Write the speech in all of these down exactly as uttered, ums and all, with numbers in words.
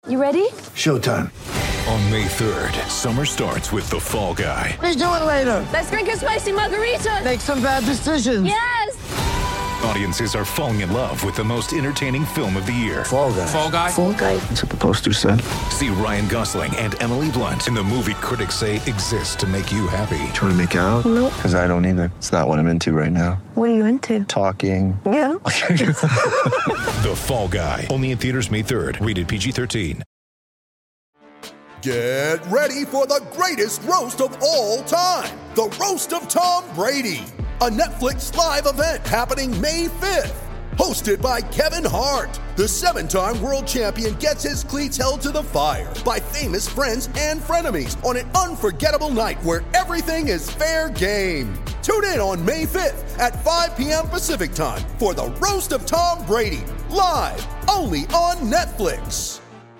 You ready? Showtime. On May third, summer starts with The Fall Guy. Let's do it later. Let's drink a spicy margarita. Make some bad decisions. Yes! Audiences are falling in love with the most entertaining film of the year. Fall Guy. Fall Guy? Fall guy. That's what the poster said. See Ryan Gosling and Emily Blunt in the movie critics say exists to make you happy. Trying to make it out? Nope. Because I don't either. It's not what I'm into right now. What are you into? Talking. Yeah. The Fall Guy. Only in theaters May third. Rated P G thirteen. Get ready for the greatest roast of all time. The Roast of Tom Brady. A Netflix live event happening May fifth. Hosted by Kevin Hart. The seven-time world champion gets his cleats held to the fire by famous friends and frenemies on an unforgettable night where everything is fair game. Tune in on May fifth at five p.m. Pacific time for the Roast of Tom Brady. Live only on Netflix.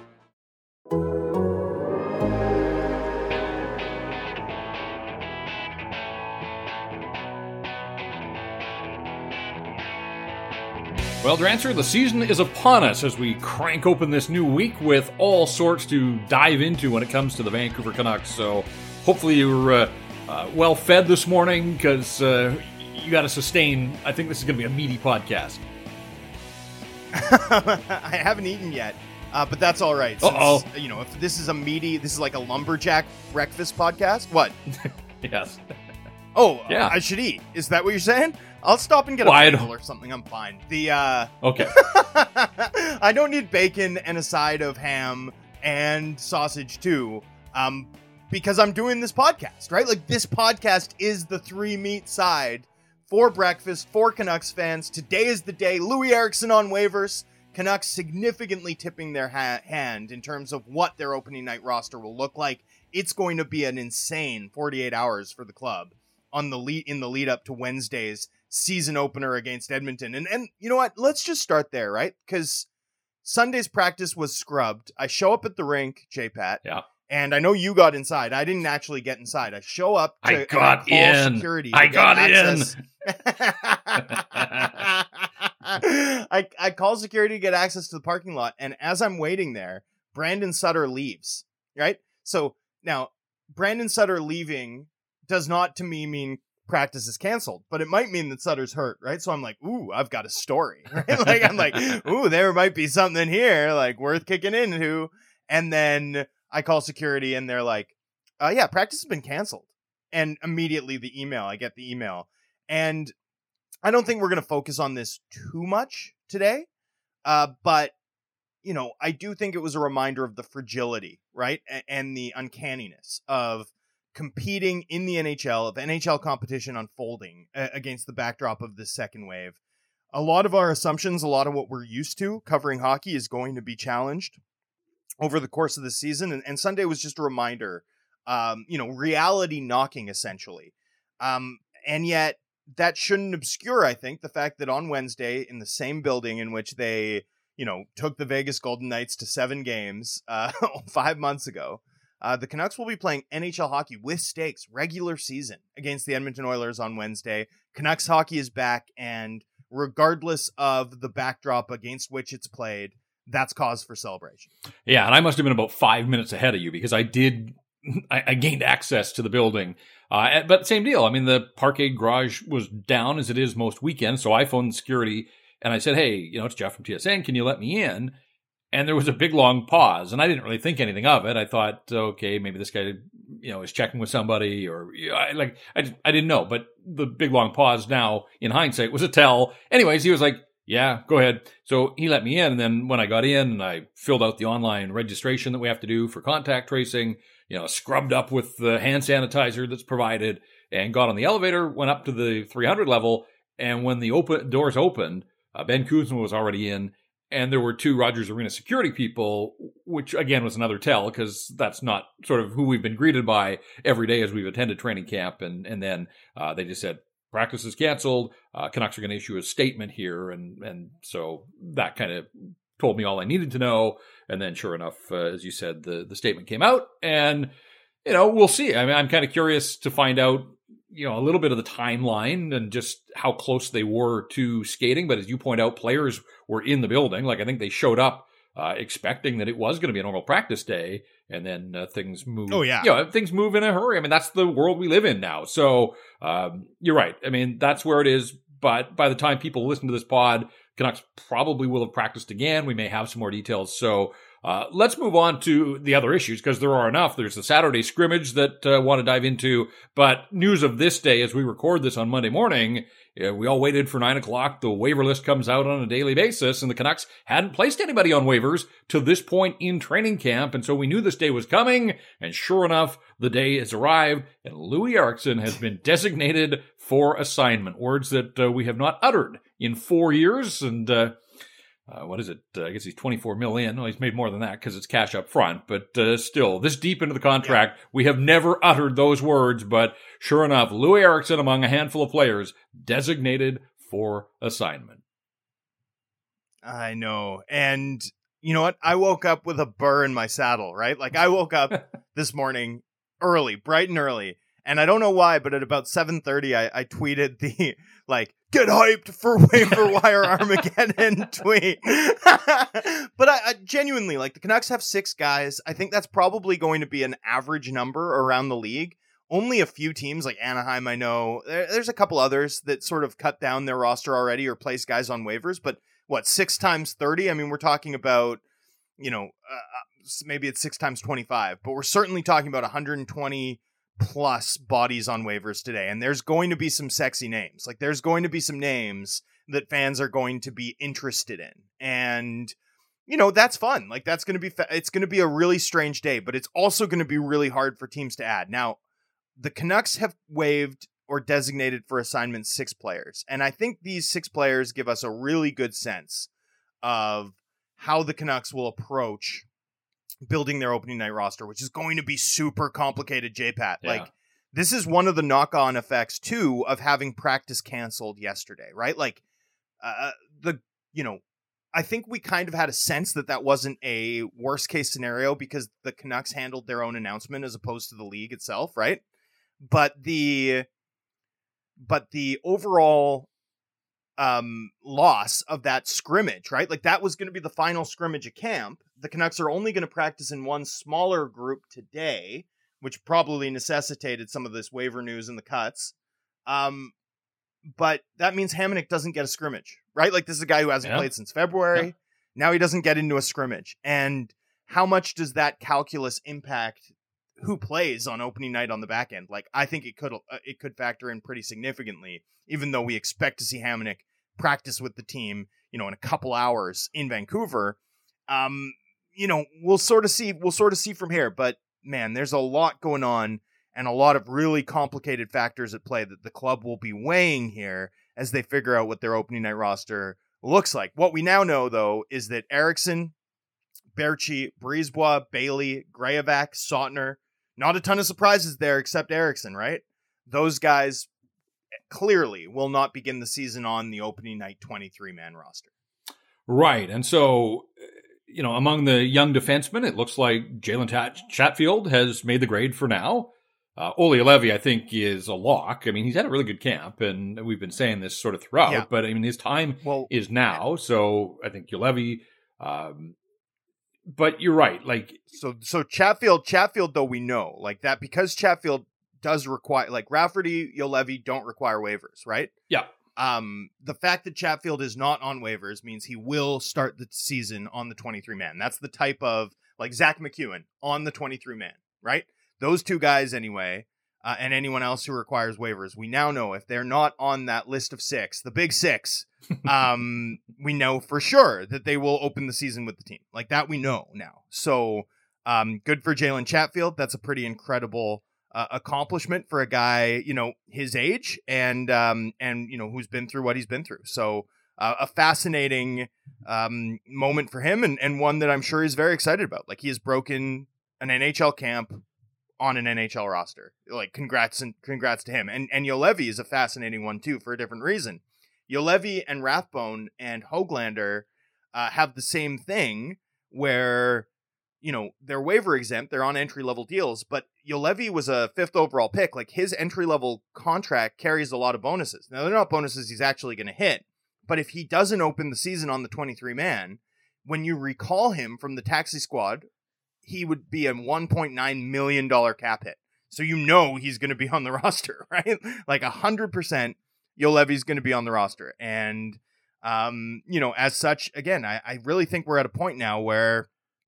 Well, Drancer, the season is upon us as we crank open this new week with all sorts to dive into when it comes to the Vancouver Canucks. So hopefully you were uh, uh, well fed this morning because uh, you got to sustain. I think this is going to be a meaty podcast. I haven't eaten yet, uh, but that's all right. Since, Uh-oh. You know, if this is a meaty, this is like a lumberjack breakfast podcast. What? Yes. Oh, Yeah. I should eat. Is that what you're saying? I'll stop and get Well, I a don't- bagel or something. I'm fine. The uh, Okay. I don't need bacon and a side of ham and sausage too, um, because I'm doing this podcast, right? Like this podcast is the three meat side for breakfast for Canucks fans. Today is the day. Louis Eriksson on waivers. Canucks significantly tipping their ha- hand in terms of what their opening night roster will look like. It's going to be an insane forty-eight hours for the club on the lead in the lead up to Wednesday's season opener against Edmonton. And and you know what? Let's just start there, right? Because Sunday's practice was scrubbed. I show up at the rink, J-Pat. Yeah. And I know you got inside. I didn't actually get inside. I show up to I got and I call in. security. to I get got access. I, I call security to get access to the parking lot. And as I'm waiting there, Brandon Sutter leaves, right? So now Brandon Sutter leaving does not to me mean practice is canceled, but it might mean that Sutter's hurt, right? So I'm like, ooh, I've got a story, right? Like, I'm like, ooh, there might be something here, like, worth kicking into. And then I call security, and they're like, uh, yeah, practice has been canceled. And immediately the email, I get the email. And I don't think we're going to focus on this too much today, uh, but, you know, I do think it was a reminder of the fragility, right? A- and the uncanniness of competing in the N H L, of N H L competition unfolding uh, against the backdrop of this second wave. A lot of our assumptions, a lot of what we're used to covering hockey is going to be challenged over the course of the season. And, and Sunday was just a reminder, um, you know, reality knocking essentially. Um, and yet that shouldn't obscure, I think, the fact that on Wednesday in the same building in which they, you know, took the Vegas Golden Knights to seven games uh, five months ago, Uh, the Canucks will be playing N H L hockey with stakes, regular season, against the Edmonton Oilers on Wednesday. Canucks hockey is back, and regardless of the backdrop against which it's played, that's cause for celebration. Yeah, and I must have been about five minutes ahead of you because I did, I, I gained access to the building. Uh, but same deal. I mean, the parquet garage was down as it is most weekends, so I phoned security and I said, hey, you know, it's Jeff from T S N. Can you let me in? And there was a big, long pause, and I didn't really think anything of it. I thought, okay, maybe this guy, you know, is checking with somebody, or you know, I, like I, I didn't know. But the big, long pause now, in hindsight, was a tell. Anyways, he was like, "Yeah, go ahead." So he let me in, and then when I got in, and I filled out the online registration that we have to do for contact tracing, you know, scrubbed up with the hand sanitizer that's provided, and got on the elevator, went up to the three hundred level, and when the open doors opened, uh, Ben Kuzma was already in. And there were two Rogers Arena security people, which, again, was another tell, because that's not sort of who we've been greeted by every day as we've attended training camp. And and then uh, they just said, practice is canceled. Uh, Canucks are going to issue a statement here. And, and so that kind of told me all I needed to know. And then, sure enough, uh, as you said, the, the statement came out. And, you know, we'll see. I mean, I'm kind of curious to find out, you know, a little bit of the timeline and just how close they were to skating. But as you point out, players were in the building. Like, I think they showed up uh, expecting that it was going to be a normal practice day, and then uh, things move. Oh, yeah. You know, things move in a hurry. I mean, that's the world we live in now. So um, you're right. I mean, that's where it is. But by the time people listen to this pod, Canucks probably will have practiced again. We may have some more details. So uh, let's move on to the other issues, because there are enough. There's the Saturday scrimmage that I uh, want to dive into. But news of this day, as we record this on Monday morning, uh, we all waited for nine o'clock. The waiver list comes out on a daily basis, and the Canucks hadn't placed anybody on waivers to this point in training camp. And so we knew this day was coming. And sure enough, the day has arrived, and Loui Eriksson has been designated for assignment. Words that uh, we have not uttered in four years. And uh, uh, what is it? Uh, I guess he's twenty-four million. Well, he's made more than that because it's cash up front. But uh, still, this deep into the contract, yeah. we have never uttered those words. But sure enough, Loui Eriksson, among a handful of players, designated for assignment. I know. And you know what? I woke up with a burr in my saddle, right? Like I woke up this morning early, bright and early. And I don't know why, but at about seven thirty, I, I tweeted the, like, get hyped for waiver wire Armageddon tweet. But I, I genuinely, like, the Canucks have six guys. I think that's probably going to be an average number around the league. Only a few teams, like Anaheim, I know. There, there's a couple others that sort of cut down their roster already or place guys on waivers. But, what, six times thirty? I mean, we're talking about, you know, uh, maybe it's six times twenty-five. But we're certainly talking about one hundred twenty plus bodies on waivers today, and there's going to be some sexy names. Like there's going to be some names that fans are going to be interested in, and you know that's fun. Like that's going to be fa- it's going to be a really strange day, but it's also going to be really hard for teams to add. Now, the Canucks have waived or designated for assignment six players, and I think these six players give us a really good sense of how the Canucks will approach building their opening night roster, which is going to be super complicated, J-Pat. Yeah. Like, this is one of the knock-on effects, too, of having practice canceled yesterday, right? Like, uh, the, you know, I think we kind of had a sense that that wasn't a worst-case scenario because the Canucks handled their own announcement as opposed to the league itself, right? But the, but the overall um loss of that scrimmage, right? Like that was going to be the final scrimmage of camp. The Canucks are only going to practice in one smaller group today, which probably necessitated some of this waiver news in the cuts. Um, but that means Hamonic doesn't get a scrimmage, right? Like this is a guy who hasn't yeah. played since February. Yeah. Now he doesn't get into a scrimmage. And how much does that calculus impact who plays on opening night on the back end? Like I think it could uh, it could factor in pretty significantly, even though we expect to see Hamonic practice with the team, you know, in a couple hours in Vancouver. Um, you know, we'll sort of see, we'll sort of see from here, but man, there's a lot going on and a lot of really complicated factors at play that the club will be weighing here as they figure out what their opening night roster looks like. What we now know though, is that Eriksson, Berchi, Brisebois, Bailey, Grayevac, Sautner, not a ton of surprises there except Eriksson, right? Those guys clearly will not begin the season on the opening night twenty-three man roster. Right. And so, you know, among the young defensemen, it looks like Jalen Tat- Chatfield has made the grade for now. Uh, Olli Juolevi, I think, is a lock. I mean, he's had a really good camp, and we've been saying this sort of throughout, yeah. but I mean, his time well, is now. So I think Juolevi, um, but you're right. Like, so, so Chatfield, Chatfield, though, we know like that because Chatfield does require, like Rafferty, Juolevi don't require waivers, right? Yeah. Um, the fact that Chatfield is not on waivers means he will start the season on the twenty-three man. That's the type of, like Zach McEwen on the twenty-three man, right? Those two guys anyway, uh, and anyone else who requires waivers. We now know if they're not on that list of six, the big six, um, we know for sure that they will open the season with the team. Like that we know now. So um, good for Jalen Chatfield. That's a pretty incredible Uh, accomplishment for a guy, you know, his age and, um, and, you know, who's been through what he's been through. So uh, a fascinating um, moment for him and, and one that I'm sure he's very excited about. Like he has broken an N H L camp on an N H L roster. Like congrats and congrats to him. And, and Juolevi is a fascinating one too, for a different reason. Juolevi and Rathbone and Höglander uh, have the same thing where, you know, they're waiver exempt, they're on entry-level deals, but Juolevi was a fifth overall pick. Like, his entry-level contract carries a lot of bonuses. Now, they're not bonuses he's actually going to hit, but if he doesn't open the season on the twenty-three man, when you recall him from the taxi squad, he would be a one point nine million dollars cap hit. So you know he's going to be on the roster, right? Like one hundred percent Juolevi's going to be on the roster. And, um, you know, as such, again, I, I really think we're at a point now where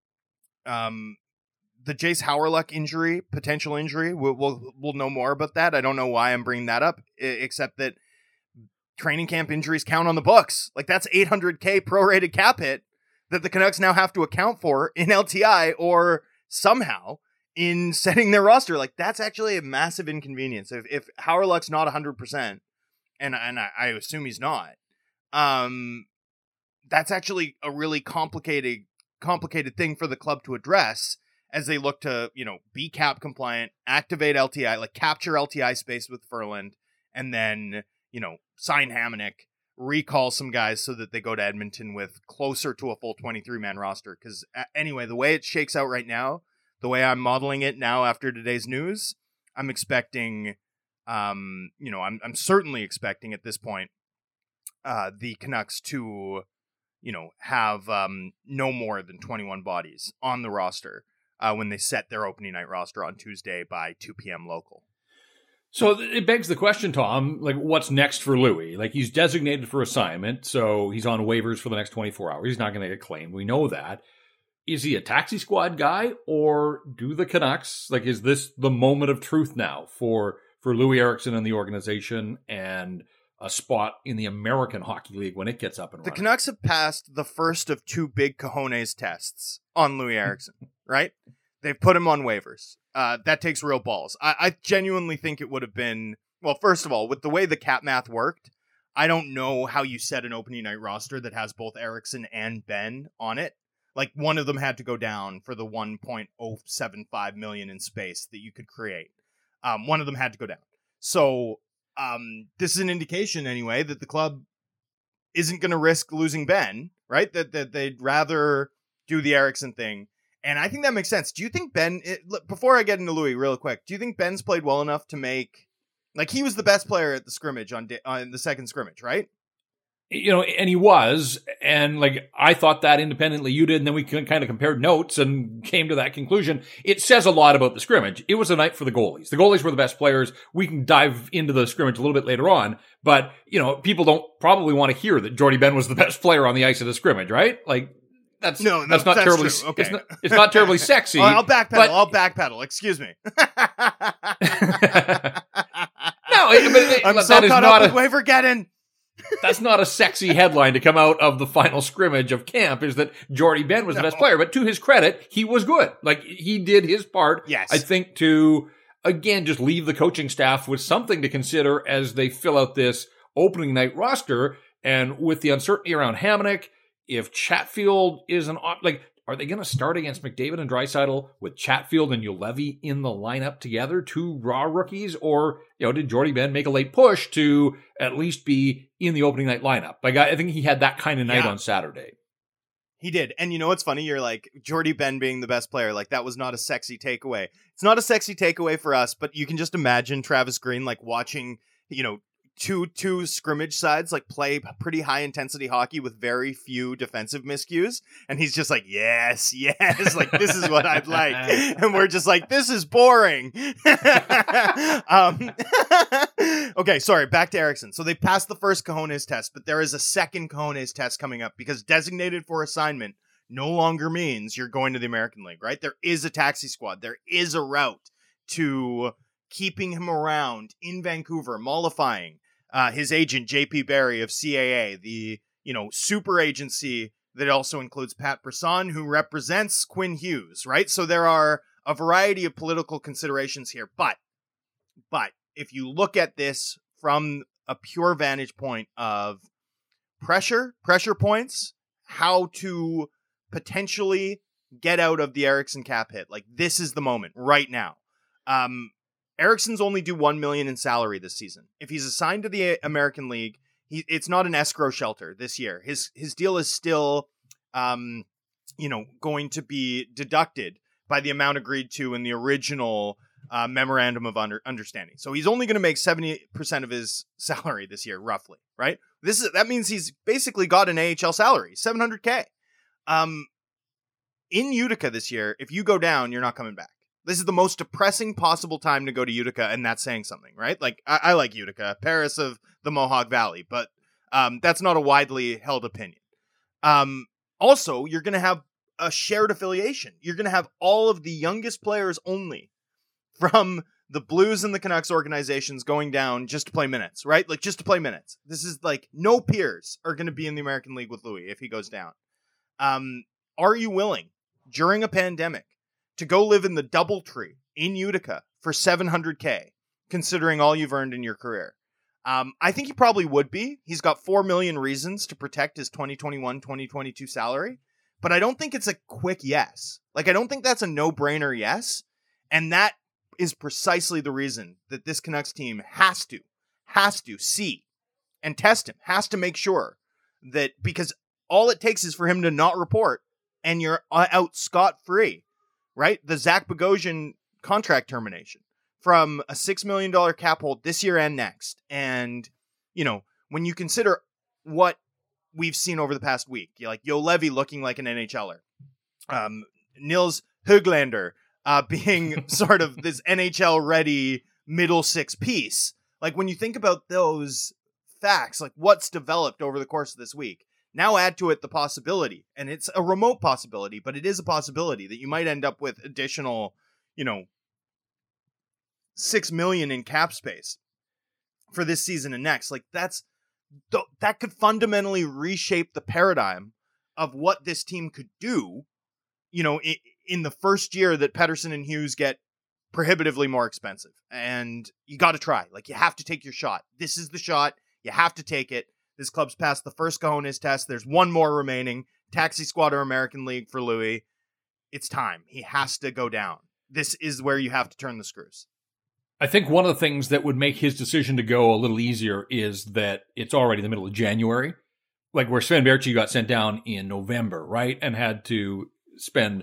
um, the Jace Howerluck injury, potential injury, we'll, we'll, we'll know more about that. I don't know why I'm bringing that up, except that training camp injuries count on the books. Like, that's eight hundred K prorated cap hit that the Canucks now have to account for in L T I or somehow in setting their roster. Like, that's actually a massive inconvenience. If if Howerluck's not one hundred percent, and and I, I assume he's not, um, that's actually a really complicated complicated thing for the club to address as they look to, you know, be cap compliant, activate L T I, like capture L T I space with Ferland, and then, you know, sign Hamonic, recall some guys so that they go to Edmonton with closer to a full twenty-three man roster. Because uh, anyway, the way it shakes out right now, the way I'm modeling it now after today's news, I'm expecting, um, you know, I'm I'm certainly expecting at this point uh, the Canucks to, you know, have um, no more than twenty-one bodies on the roster uh, when they set their opening night roster on Tuesday by two p.m. local. So it begs the question, Tom, like, what's next for Louis? Like, he's designated for assignment, so he's on waivers for the next twenty-four hours. He's not going to get claimed. We know that. Is he a taxi squad guy, or do the Canucks, like, is this the moment of truth now for, for Louis Eriksson and the organization and a spot in the American Hockey League when it gets up and running? The Canucks have passed the first of two big cojones tests on Louis Eriksson, right? They've put him on waivers. Uh, that takes real balls. I, I genuinely think it would have been, well, first of all, with the way the cap math worked, I don't know how you set an opening night roster that has both Eriksson and Ben on it. Like, one of them had to go down for the one point oh seven five million in space that you could create. Um, one of them had to go down. So um, this is an indication, anyway, that the club isn't going to risk losing Ben, right? That, that they'd rather do the Eriksson thing. And I think that makes sense. Do you think Ben, it, look, before I get into Louis real quick, do you think Ben's played well enough to make, like, he was the best player at the scrimmage on, on the second scrimmage, right? You know, and he was, and like, I thought that independently, you did, and then we kind of compared notes and came to that conclusion. It says a lot about the scrimmage. It was a night for the goalies. The goalies were the best players. We can dive into the scrimmage a little bit later on, but, you know, people don't probably want to hear that Jordie Benn was the best player on the ice of the scrimmage, right? Like, That's no, no, that's not that's terribly. True. Okay. It's, not, it's not terribly sexy. I'll backpedal. But, I'll backpedal. Excuse me. no, it, but it, I'm that so is caught not up with a, waiver getting. That's not a sexy headline to come out of the final scrimmage of camp. Is that Jordie Benn was no. the best player? But to his credit, he was good. Like, he did his part. Yes, I think to again just leave the coaching staff with something to consider as they fill out this opening night roster, and with the uncertainty around Hamonic. If Chatfield is an op- like, are they going to start against McDavid and Draisaitl with Chatfield and Juolevi in the lineup together, two raw rookies, or you know, did Jordie Benn make a late push to at least be in the opening night lineup? Like, I think he had that kind of night yeah. on Saturday. He did, and you know what's funny? You're like, Jordie Benn being the best player, like, that was not a sexy takeaway. It's not a sexy takeaway for us, but you can just imagine Travis Green like watching, you know, two two scrimmage sides like play pretty high intensity hockey with very few defensive miscues, and he's just like, yes yes like, this is what I'd like, and we're just like, this is boring. um okay, sorry, back to Eriksson. So they passed the first cojones test, but there is a second cojones test coming up, because designated for assignment no longer means you're going to the American League, right? There is a taxi squad. There is a route to keeping him around in Vancouver, mollifying uh, his agent, J P Barry of C A A, the, you know, super agency that also includes Pat Brisson, who represents Quinn Hughes, right? So there are a variety of political considerations here. But, but if you look at this from a pure vantage point of pressure, pressure points, how to potentially get out of the Eriksson cap hit, like, this is the moment right now. Um, Eriksson's only due one million dollars in salary this season. If he's assigned to the American League, he, it's not an escrow shelter this year. His his deal is still, um, you know, going to be deducted by the amount agreed to in the original uh, memorandum of under, understanding. So he's only going to make seventy percent of his salary this year, roughly, right? This is that means he's basically got an A H L salary, seven hundred K. Um, in Utica this year, if you go down, you're not coming back. This is the most depressing possible time to go to Utica, and that's saying something, right? Like, I, I like Utica, Paris of the Mohawk Valley, but um, that's not a widely held opinion. Um, also, you're going to have a shared affiliation. You're going to have all of the youngest players only from the Blues and the Canucks organizations going down just to play minutes, right? Like, just to play minutes. This is like, no peers are going to be in the American League with Louis if he goes down. Um, are you willing, during a pandemic, to go live in the Doubletree in Utica for seven hundred K, considering all you've earned in your career? Um, I think he probably would be. He's got four million reasons to protect his twenty twenty-one twenty twenty-two salary, but I don't think it's a quick yes. Like, I don't think that's a no-brainer yes, and that is precisely the reason that this Canucks team has to, has to see and test him, has to make sure that, because all it takes is for him to not report, and you're out scot-free. Right? The Zach Bogosian contract termination from a six million dollars cap hold this year and next. And, you know, when you consider what we've seen over the past week, you're like Yo Levy looking like an N H L er, um, Nils Höglander uh, being sort of this N H L ready middle six piece. Like, when you think about those facts, like what's developed over the course of this week, now add to it the possibility, and it's a remote possibility, but it is a possibility that you might end up with additional, you know, six million in cap space for this season and next. Like, that's, that could fundamentally reshape the paradigm of what this team could do, you know, in, in the first year that Pettersson and Hughes get prohibitively more expensive. And you got to try. Like, you have to take your shot. This is the shot. You have to take it. This club's passed the first cojones test. There's one more remaining. Taxi Squad or American League for Louis. It's time. He has to go down. This is where you have to turn the screws. I think one of the things that would make his decision to go a little easier is that it's already the middle of January. Like, where Sven Baertschi got sent down in November, right? And had to spend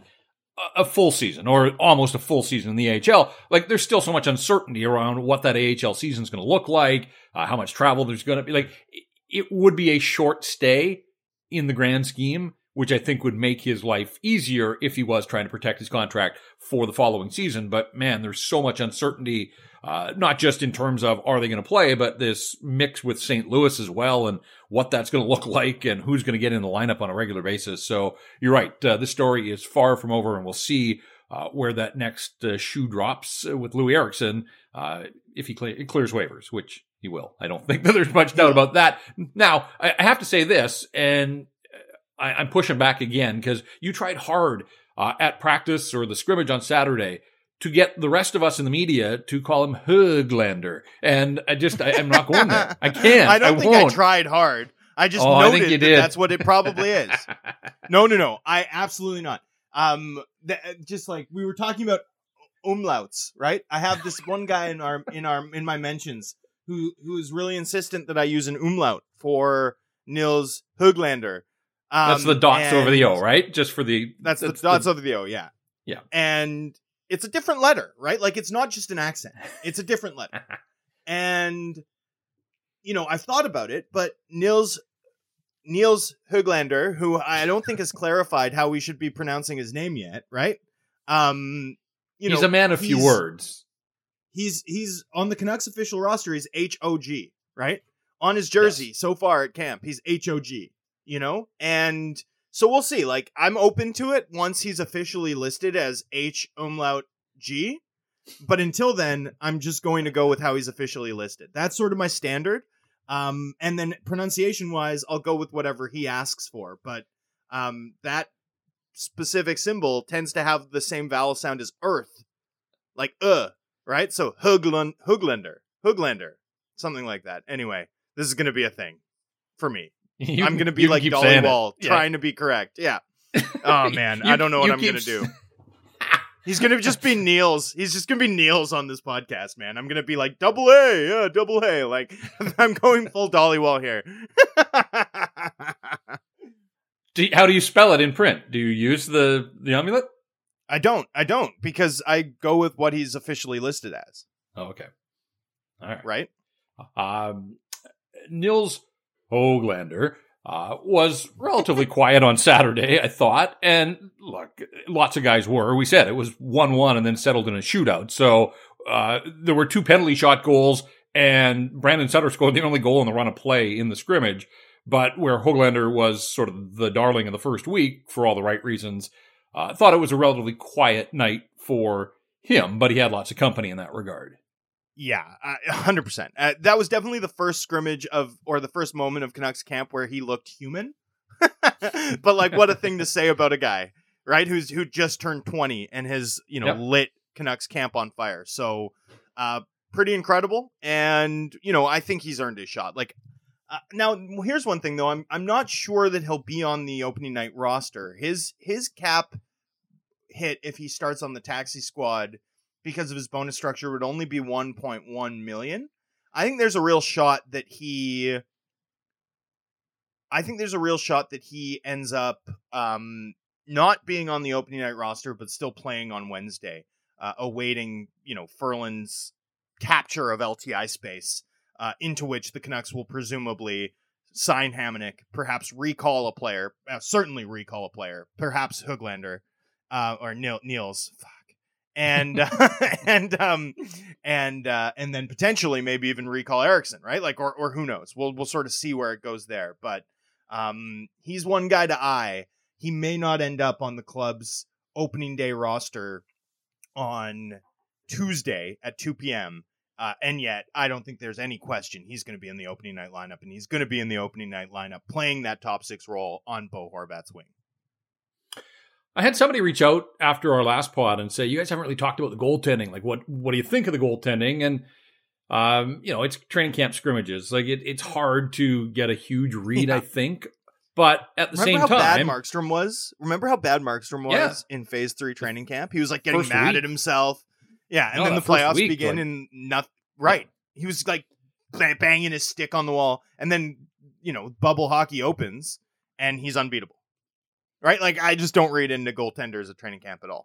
a full season or almost a full season in the A H L. Like, there's still so much uncertainty around what that A H L season is going to look like, uh, how much travel there's going to be. Like, it would be a short stay in the grand scheme, which I think would make his life easier if he was trying to protect his contract for the following season. But man, there's so much uncertainty, uh, not just in terms of are they going to play, but this mix with Saint Louis as well and what that's going to look like and who's going to get in the lineup on a regular basis. So you're right. Uh, this story is far from over, and we'll see uh, where that next uh, shoe drops with Louis Eriksson uh, if he cle- clears waivers, which he will. I don't think that there's much doubt about that. Now, I have to say this, and I, I'm pushing back again, because you tried hard uh, at practice or the scrimmage on Saturday to get the rest of us in the media to call him Höglander. And I just, I, I'm not going there. I can't. I don't I think won't. I tried hard. I just Oh, I noted think you that did. that's what it probably is. No, no, no. I absolutely not. Um, th- just like we were talking about umlauts, right? I have this one guy in our, in our, in my mentions who, who is really insistent that I use an umlaut for Nils Höglander. Um, That's the dots and over the O, right? Just for the... That's, that's the dots the, over the O, yeah. Yeah. And it's a different letter, right? Like, it's not just an accent. It's a different letter. And, you know, I've thought about it, but Nils Nils Höglander, who I don't think has clarified how we should be pronouncing his name yet, right? Um, you he's know, a man of few words. He's he's on the Canucks official roster. He's H O G, right? On his jersey yes. so far at camp, he's H O G. You know, and so we'll see. Like, I'm open to it once he's officially listed as H umlaut G. But until then, I'm just going to go with how he's officially listed. That's sort of my standard. Um, and then pronunciation wise, I'll go with whatever he asks for. But um, that specific symbol tends to have the same vowel sound as earth, like uh, right? So Högland, Höglander, Höglander, something like that. Anyway, this is going to be a thing for me. You, I'm going to be like Dolly Wall, yeah. trying to be correct. Yeah. Oh, man. you, I don't know what I'm keep... going to do. He's going to just be Niels. He's just going to be Niels on this podcast, man. I'm going to be like, double A. Yeah, double A. Like, I'm going full Dolly Wall here. do you, how do you spell it in print? Do you use the, the amulet? I don't. I don't. Because I go with what he's officially listed as. Oh, okay. All right. Right? Um, Nils Höglander uh, was relatively quiet on Saturday, I thought. And look, lots of guys were. We said it was one one and then settled in a shootout. So uh, there were two penalty shot goals, and Brandon Sutter scored the only goal on the run of play in the scrimmage. But where Hoglander was sort of the darling of the first week for all the right reasons, I uh, thought it was a relatively quiet night for him, but he had lots of company in that regard. Yeah, uh, one hundred percent. Uh, that was definitely the first scrimmage of, or the first moment of Canucks camp where he looked human. But like, what a thing to say about a guy, right? Who's who just turned twenty and has, you know, yep. lit Canucks camp on fire. So, uh, pretty incredible. And, you know, I think he's earned his shot. Like, Uh, now, here's one thing, though. I'm I'm not sure that he'll be on the opening night roster. His his cap hit, if he starts on the taxi squad, because of his bonus structure, would only be one point one million. I think there's a real shot that he... I think there's a real shot that he ends up um, not being on the opening night roster, but still playing on Wednesday, uh, awaiting, you know, Ferland's capture of L T I space. Uh, into which the Canucks will presumably sign Hamonic, perhaps recall a player, uh, certainly recall a player, perhaps Hoglander, uh, or Neil, Niels, fuck, and uh, and um and uh, and then potentially maybe even recall Eriksson, right? Like, or or who knows? We'll we'll sort of see where it goes there. But um, he's one guy to eye. He may not end up on the club's opening day roster on Tuesday at two p.m. Uh, and yet, I don't think there's any question he's going to be in the opening night lineup, and he's going to be in the opening night lineup playing that top six role on Bo Horvat's wing. I had somebody reach out after our last pod and say, you guys haven't really talked about the goaltending. Like, what what do you think of the goaltending? And, um, you know, it's training camp scrimmages. Like, it, it's hard to get a huge read, yeah. I think. But at the Remember same how time... bad Markstrom was? Remember how bad Markstrom was yeah. in phase three training camp? He was, like, getting First mad week. at himself. Yeah, and no, then the playoffs week, begin like, and nothing. Right. He was like banging his stick on the wall, and then, you know, bubble hockey opens and he's unbeatable. Right? Like, I just don't read into goaltenders at training camp at all.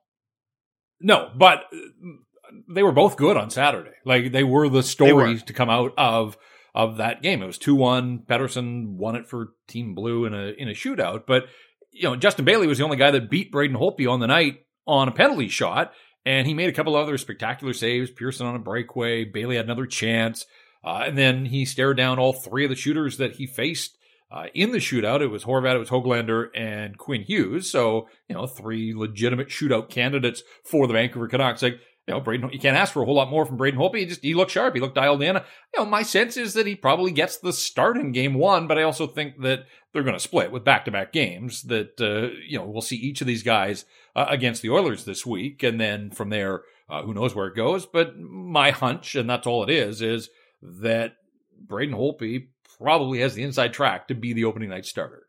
No, but they were both good on Saturday. Like, they were the stories were. to come out of of that game. It was two one. Pettersson won it for Team Blue in a in a shootout. But, you know, Justin Bailey was the only guy that beat Braden Holtby on the night on a penalty shot. And he made a couple other spectacular saves. Pearson on a breakaway. Bailey had another chance. Uh, and then he stared down all three of the shooters that he faced uh, in the shootout. It was Horvat, it was Hoglander, and Quinn Hughes. So, you know, three legitimate shootout candidates for the Vancouver Canucks. Like, you know, Braden, you can't ask for a whole lot more from Braden Holtby. He just, he looked sharp. He looked dialed in. You know, my sense is that he probably gets the start in game one, but I also think that they're going to split with back-to-back games that, uh, you know, we'll see each of these guys Uh, against the Oilers this week, and then from there, uh, who knows where it goes. But my hunch, and that's all it is, is that Braden Holtby probably has the inside track to be the opening night starter.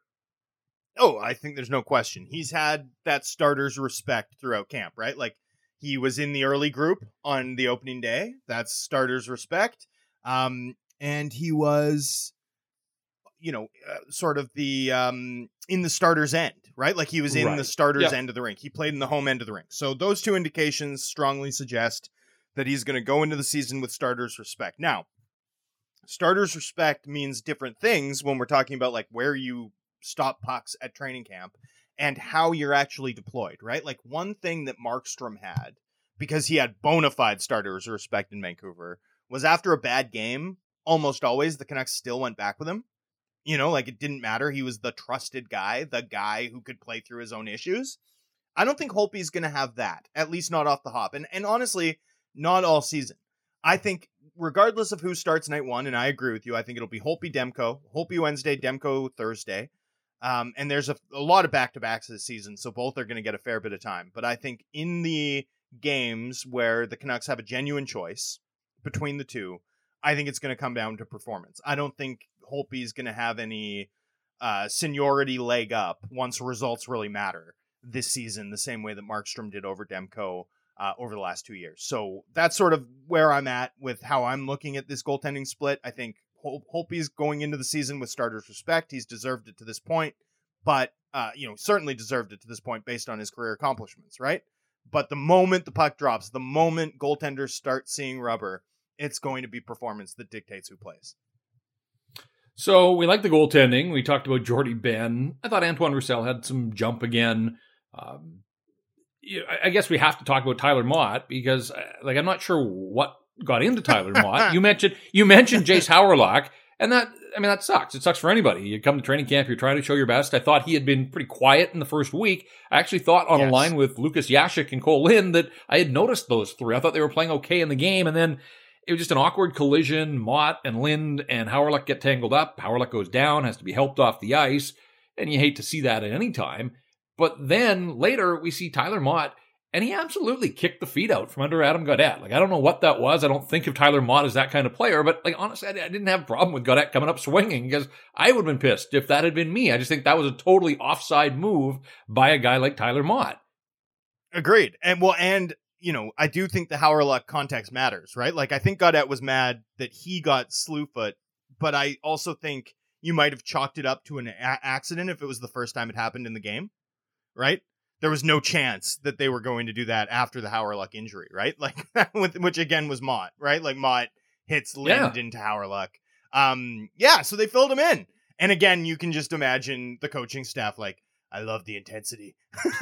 Oh, I think there's no question. He's had that starter's respect throughout camp, right? Like, he was in the early group on the opening day. That's starter's respect. Um, and he was, you know, uh, sort of the um, in the starter's end, right? Like, he was in right. the starter's yeah. end of the rink. He played in the home end of the rink. So those two indications strongly suggest that he's going to go into the season with starter's respect. Now, starter's respect means different things when we're talking about, like, where you stop pucks at training camp and how you're actually deployed, right? Like, one thing that Markstrom had, because he had bona fide starter's respect in Vancouver, was after a bad game, almost always the Canucks still went back with him. You know, like, it didn't matter. He was the trusted guy, the guy who could play through his own issues. I don't think Holtby's going to have that, at least not off the hop. And and honestly, not all season. I think regardless of who starts night one, and I agree with you, I think it'll be Holtby, Demko, Holtby Wednesday, Demko Thursday. Um, and there's a, a lot of back-to-backs this season, so both are going to get a fair bit of time. But I think in the games where the Canucks have a genuine choice between the two, I think it's going to come down to performance. I don't think Holtby's going to have any uh, seniority leg up once results really matter this season, the same way that Markstrom did over Demko uh, over the last two years. So that's sort of where I'm at with how I'm looking at this goaltending split. I think Hol- Holtby's going into the season with starter's respect. He's deserved it to this point, but uh, you know, certainly deserved it to this point based on his career accomplishments, right? But the moment the puck drops, the moment goaltenders start seeing rubber, it's going to be performance that dictates who plays. So we like the goaltending. We talked about Jordy Ben. I thought Antoine Roussel had some jump again. Um, you know, I guess we have to talk about Tyler Mott because, like, I'm not sure what got into Tyler Mott. You mentioned you mentioned Jace Howerlock, and that I mean that sucks. It sucks for anybody. You come to training camp, you're trying to show your best. I thought he had been pretty quiet in the first week. I actually thought on Yes. a line with Lucas Yashik and Cole Lind that I had noticed those three. I thought they were playing okay in the game, and then it was just an awkward collision. Mott and Lind and Howerluck get tangled up. Howerluck goes down, has to be helped off the ice, and you hate to see that at any time. But then later we see Tyler Mott, and he absolutely kicked the feet out from under Adam Gaudette. Like, I don't know what that was. I don't think of Tyler Mott as that kind of player, but like honestly, I didn't have a problem with Gaudette coming up swinging because I would have been pissed if that had been me. I just think that was a totally offside move by a guy like Tyler Mott. Agreed. And well, and you know, I do think the Howerluck context matters, right? Like, I think Gaudette was mad that he got slew foot, but I also think you might have chalked it up to an a- accident if it was the first time it happened in the game, right? There was no chance that they were going to do that after the Howerluck injury, right? Like, which again was Mott, right? Like, Mott hits Lind Yeah. into into Howerluck. Um, yeah, so they filled him in. And again, you can just imagine the coaching staff like, I love the intensity.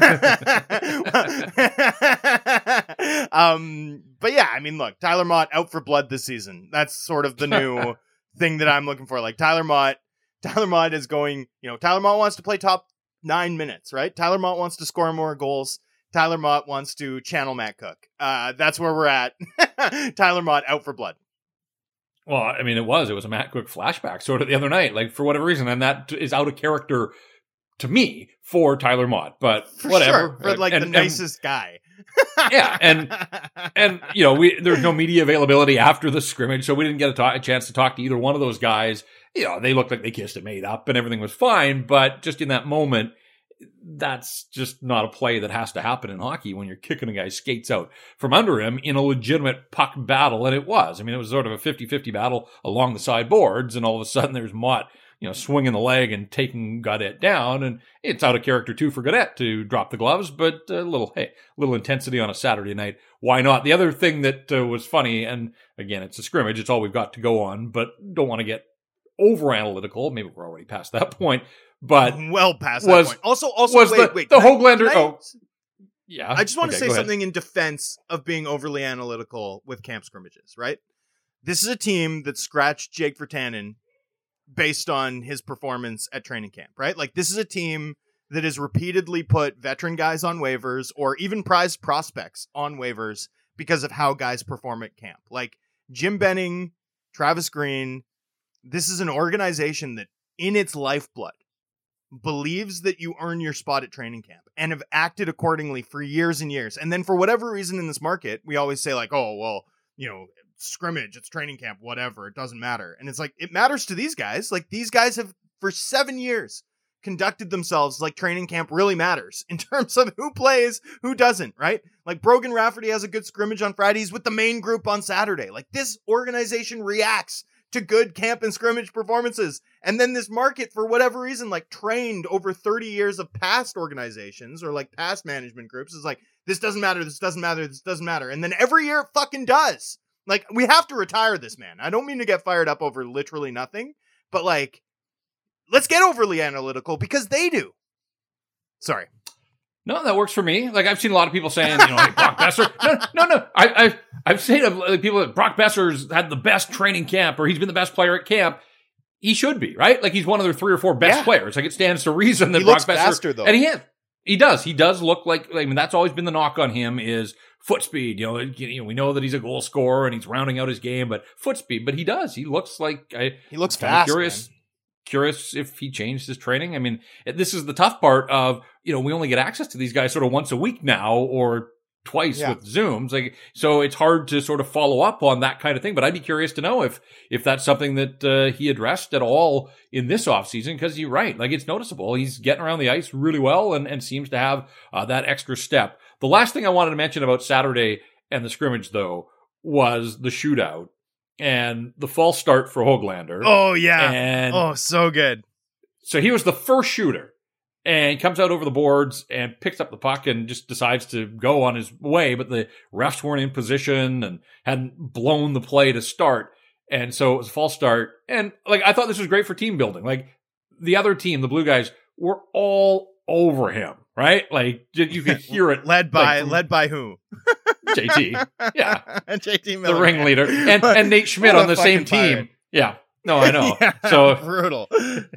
um, but yeah, I mean, look, Tyler Mott out for blood this season. That's sort of the new thing that I'm looking for. Like Tyler Mott, Tyler Mott is going, you know, Tyler Mott wants to play top nine minutes, right? Tyler Mott wants to score more goals. Tyler Mott wants to channel Matt Cook. Uh, that's where we're at. Tyler Mott out for blood. Well, I mean, it was. It was a Matt Cook flashback sort of the other night, like for whatever reason. And that is out of character to me for Tyler Mott, but For whatever. sure. For like and, the and, nicest guy. yeah. And, and, you know, we, there was no media availability after the scrimmage, so we didn't get a, talk, a chance to talk to either one of those guys. You know, they looked like they kissed and made up and everything was fine, but just in that moment, that's just not a play that has to happen in hockey when you're kicking a guy's skates out from under him in a legitimate puck battle. And it was. I mean, it was sort of a fifty-fifty battle along the side boards, and all of a sudden there's Mott, you know, swinging the leg and taking Gaudette down. And it's out of character, too, for Gaudette to drop the gloves, but a little, hey, little intensity on a Saturday night. Why not? The other thing that uh, was funny, and again, it's a scrimmage, it's all we've got to go on, but don't want to get over-analytical. Maybe we're already past that point. But well past was, that point. Also, also, was wait, the, wait. the can I- Hoglander. can I- oh, yeah. I just want Okay, to say go ahead. something in defense of being overly analytical with camp scrimmages, right? This is a team that scratched Jake Virtanen based on his performance at training camp, right? Like, this is a team that has repeatedly put veteran guys on waivers or even prized prospects on waivers because of how guys perform at camp. Like, Jim Benning, Travis Green, this is an organization that in its lifeblood believes that you earn your spot at training camp and have acted accordingly for years and years. And then for whatever reason in this market, we always say like, oh, well, you know, scrimmage, it's training camp, whatever, it doesn't matter. And it's like, it matters to these guys. Like, these guys have for seven years conducted themselves like training camp really matters in terms of who plays, who doesn't, right? Like, Brogan Rafferty has a good scrimmage on Fridays with the main group on Saturday. Like, this organization reacts to good camp and scrimmage performances. And then this market, for whatever reason, like trained over thirty years of past organizations or like past management groups is like, this doesn't matter, this doesn't matter, this doesn't matter. And then every year it fucking does. Like, we have to retire this man. I don't mean to get fired up over literally nothing, but like, let's get overly analytical because they do. Sorry. No, that works for me. Like, I've seen a lot of people saying, you know, hey, Brock Besser. No, no, no. I, I've, I've seen uh, like, people that Brock Besser's had the best training camp or he's been the best player at camp. He should be, right? Like, he's one of their three or four best Yeah. players. Like, it stands to reason that He Brock looks Besser. faster, though. And he is. He does. He does look like, I mean, that's always been the knock on him is foot speed. You know, you know, we know that he's a goal scorer and he's rounding out his game, but foot speed. But he does. He looks like, I, He looks I'm kinda fast, Curious. man. Curious if he changed his training. I mean, this is the tough part of, you know, we only get access to these guys sort of once a week now or twice Yeah. with Zooms. Like, so it's hard to sort of follow up on that kind of thing. But I'd be curious to know if, if that's something that uh, he addressed at all in this offseason, because you're right. Like, it's noticeable. He's getting around the ice really well and, and seems to have uh, that extra step. The last thing I wanted to mention about Saturday and the scrimmage, though, was the shootout and the false start for Hoglander. Oh, yeah. And oh, so good. so he was the first shooter, and he comes out over the boards and picks up the puck and just decides to go on his way, but the refs weren't in position and hadn't blown the play to start. And so it was a false start. And like, I thought this was great for team building. Like the other team, the Blue guys, were all over him, right? Like you could hear it. led by, like, led by who? J T. Yeah. and J T Miller. The ringleader. And, and Nate Schmidt What on a the same fucking pirate. team. Yeah. No, I know. Yeah, So brutal.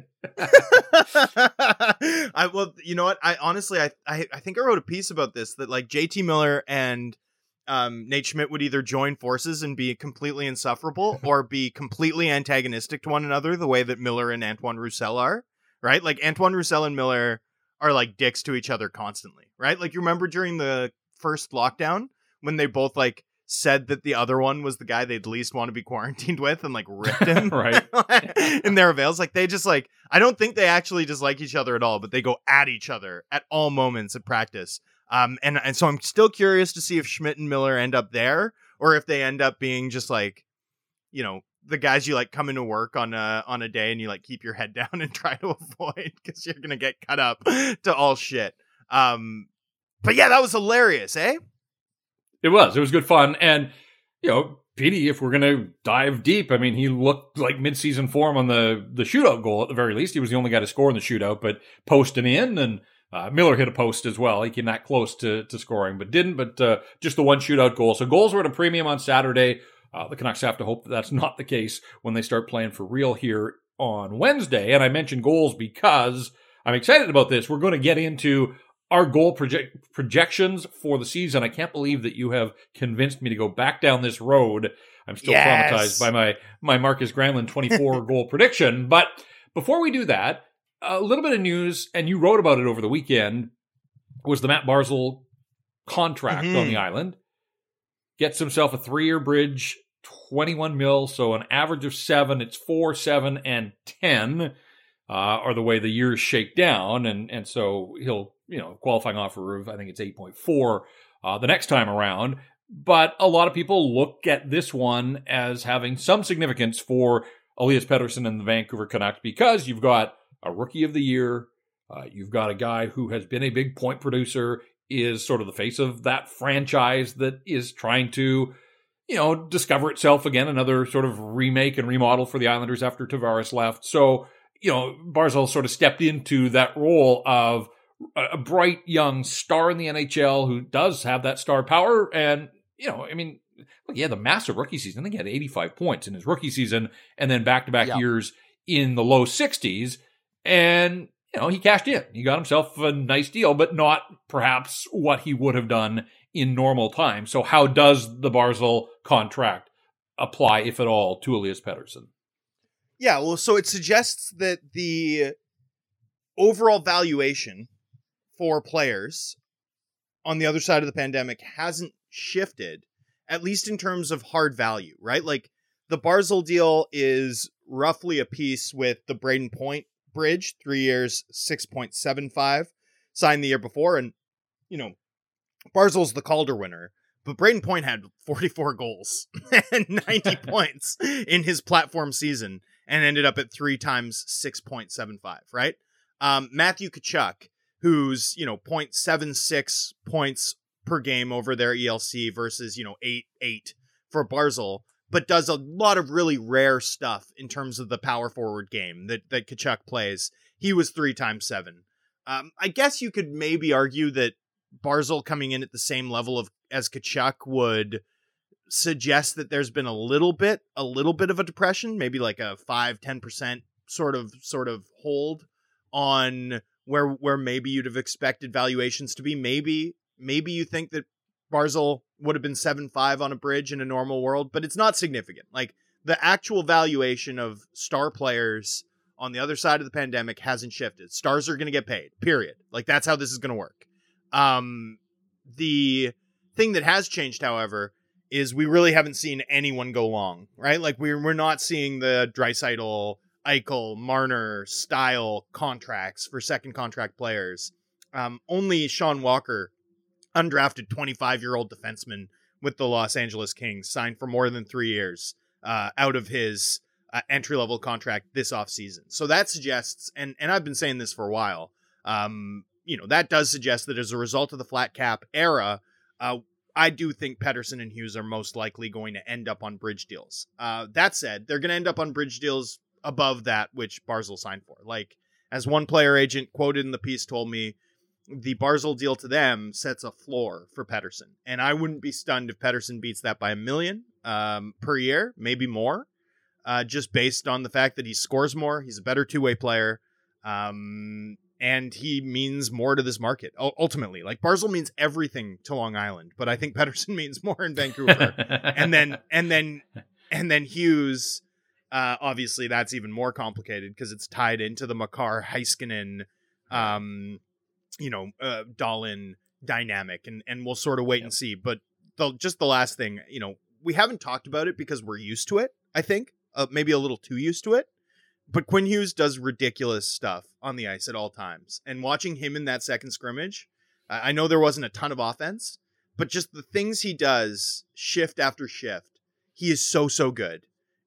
I well, you know what? I honestly, I, I, I think I wrote a piece about this that like J T Miller and um, Nate Schmidt would either join forces and be completely insufferable, or be completely antagonistic to one another, the way that Miller and Antoine Roussel are. Right? Like Antoine Roussel and Miller are like dicks to each other constantly. Right? Like you remember during the first lockdown when they both like said that the other one was the guy they'd least want to be quarantined with and like ripped him right in their avails. Like they just like, I don't think they actually dislike each other at all, but they go at each other at all moments at practice. Um, and, and so I'm still curious to see if Schmidt and Miller end up there, or if they end up being just like, you know, the guys you like come into work on a, on a day and you like keep your head down and try to avoid because you're going to get cut up to all shit. Um, but yeah, that was hilarious, eh? it was. It was good fun. And, you know, Petey, if we're going to dive deep, I mean, he looked like mid-season form on the, the shootout goal at the very least. He was the only guy to score in the shootout, but posting in, and uh, Miller hit a post as well. He came that close to, to scoring, but didn't, but uh, just the one shootout goal. So goals were at a premium on Saturday. Uh, the Canucks have to hope that that's not the case when they start playing for real here on Wednesday. And I mentioned goals because I'm excited about this. We're going to get into our goal project projections for the season. I can't believe that you have convinced me to go back down this road. I'm still Yes. traumatized by my, my Marcus Granlund twenty-four goal prediction. But before we do that, a little bit of news, and you wrote about it over the weekend, was the Matt Barzal contract Mhm. on the island. Gets himself a three-year bridge, twenty-one mil, so an average of seven. It's four, seven, and ten uh, are the way the years shake down, and and so he'll, you know, qualifying offer of, I think it's eight point four uh, the next time around. But a lot of people look at this one as having some significance for Elias Pettersson and the Vancouver Canucks, because you've got a rookie of the year, uh, you've got a guy who has been a big point producer, is sort of the face of that franchise that is trying to, you know, discover itself again, another sort of remake and remodel for the Islanders after Tavares left. So, you know, Barzal sort of stepped into that role of a bright young star in the N H L who does have that star power. And, you know, I mean, look, he had the massive rookie season. I think he had eighty-five points in his rookie season, and then back-to-back Yeah. years in the low sixties. And, you know, he cashed in. He got himself a nice deal, but not perhaps what he would have done in normal times. So how does the Barzal contract apply, if at all, to Elias Pettersson? Yeah, well, so it suggests that the overall valuation for players on the other side of the pandemic hasn't shifted, at least in terms of hard value, right? Like the Barzal deal is roughly a piece with the Braden Point bridge, three years, six point seven five, signed the year before. And, you know, Barzal's the Calder winner, but Braden Point had forty-four goals and ninety points in his platform season and ended up at three times six point seven five, right? Um, Matthew Tkachuk, who's, you know, zero point seven six points per game over their E L C versus, you know, eight eight for Barzal, but does a lot of really rare stuff in terms of the power forward game that, that Tkachuk plays. He was three times seven. Um, I guess you could maybe argue that Barzal coming in at the same level of as Tkachuk would suggest that there's been a little bit, a little bit of a depression, maybe like a five, ten percent sort of, sort of hold on where, where maybe you'd have expected valuations to be. Maybe, maybe you think that Barzal would have been seven five on a bridge in a normal world, but it's not significant. Like the actual valuation of star players on the other side of the pandemic hasn't shifted. Stars are going to get paid, period. Like that's how this is going to work. Um, the thing that has changed, however, is we really haven't seen anyone go long, right? Like we're, we're not seeing the Draisaitl, Eichel, Marner style contracts for second contract players. Um, only Sean Walker, undrafted twenty-five-year-old defenseman with the Los Angeles Kings, signed for more than three years uh, out of his uh, entry-level contract this offseason. So that suggests, and, and I've been saying this for a while, um, you know, that does suggest that as a result of the flat cap era, uh, I do think Pettersson and Hughes are most likely going to end up on bridge deals. Uh, that said, they're going to end up on bridge deals above that which Barzal signed for. Like, as one player agent quoted in the piece told me, the Barzal deal to them sets a floor for Pettersson. And I wouldn't be stunned if Pettersson beats that by a million um, per year, maybe more, uh, just based on the fact that he scores more. He's a better two-way player. Um, and he means more to this market. U- ultimately, like Barzal means everything to Long Island, but I think Pettersson means more in Vancouver. and then, and then, and then Hughes, uh, obviously that's even more complicated because it's tied into the Makar Heiskanen, um, you know, uh, Dahlin dynamic, and, and we'll sort of wait yep. and see. But the, just the last thing, you know, we haven't talked about it because we're used to it, I think, uh, maybe a little too used to it. But Quinn Hughes does ridiculous stuff on the ice at all times. And watching him in that second scrimmage, uh, I know there wasn't a ton of offense, but just the things he does shift after shift, he is so, so good.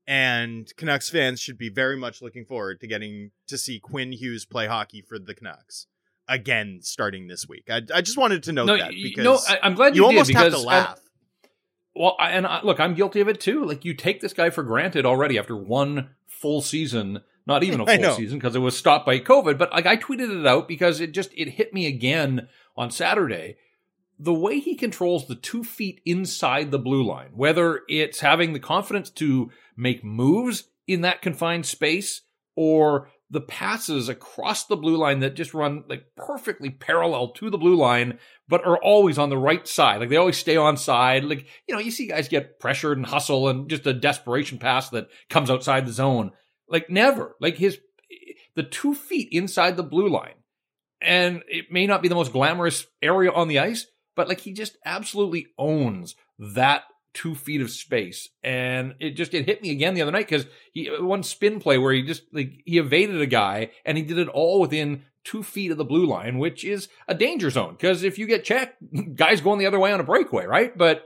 And Canucks fans should be very much looking forward to getting to see Quinn Hughes play hockey for the Canucks again starting this week. I, I just wanted to note no, that because no, I, I'm glad you, you almost did have because to laugh. I, well, I, and I, look, I'm guilty of it too. Like, you take this guy for granted already after one full season, not even a full season because it was stopped by COVID. But like, I tweeted it out because it just it hit me again on Saturday. The way he controls the two feet inside the blue line, whether it's having the confidence to make moves in that confined space or the passes across the blue line that just run like perfectly parallel to the blue line, but are always on the right side. Like, they always stay on side. Like, you know, you see guys get pressured and hustle and just a desperation pass that comes outside the zone. Like, never. Like, his, the two feet inside the blue line. And it may not be the most glamorous area on the ice, but like, he just absolutely owns that two feet of space. And it just, it hit me again the other night because he, one spin play where he just, like, he evaded a guy and he did it all within two feet of the blue line, which is a danger zone. Because if you get checked, guys going the other way on a breakaway, right? But